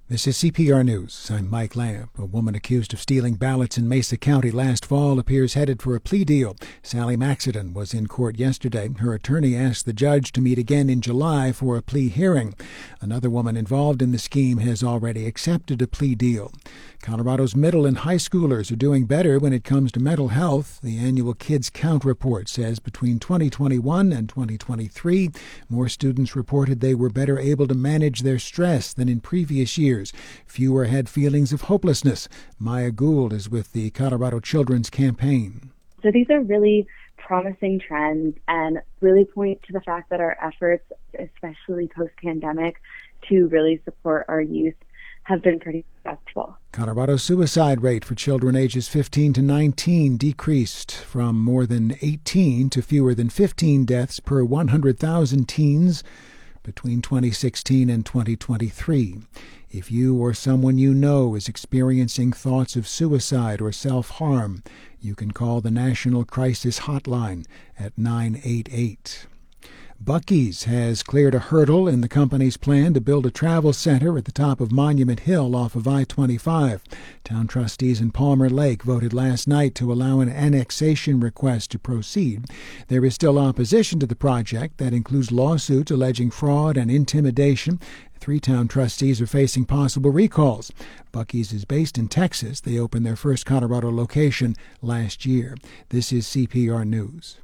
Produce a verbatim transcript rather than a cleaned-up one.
This is C P R News. I'm Mike Lamb. A woman accused of stealing ballots in Mesa County last fall appears headed for a plea deal. Sally Maxidon was in court yesterday. Her attorney asked the judge to meet again in July for a plea hearing. Another woman involved in the scheme has already accepted a plea deal. Colorado's middle and high schoolers are doing better when it comes to mental health. The annual Kids Count report says between twenty twenty-one and twenty twenty-three, more students reported they were better able to manage their stress than in previous years. Fewer had feelings of hopelessness. Maya Gould is with the Colorado Children's Campaign. So these are really promising trends and really point to the fact that our efforts, especially post-pandemic, to really support our youth have been pretty successful. Colorado's suicide rate for children ages fifteen to nineteen decreased from more than eighteen to fewer than fifteen deaths per one hundred thousand teens between twenty sixteen and twenty twenty-three. If you or someone you know is experiencing thoughts of suicide or self-harm, you can call the National Crisis Hotline at nine eight eight. Buc-ee's has cleared a hurdle in the company's plan to build a travel center at the top of Monument Hill off of I twenty-five. Town trustees in Palmer Lake voted last night to allow an annexation request to proceed. There is still opposition to the project that includes lawsuits alleging fraud and intimidation. Three town trustees are facing possible recalls. Buc-ee's is based in Texas. They opened their first Colorado location last year. This is C P R News.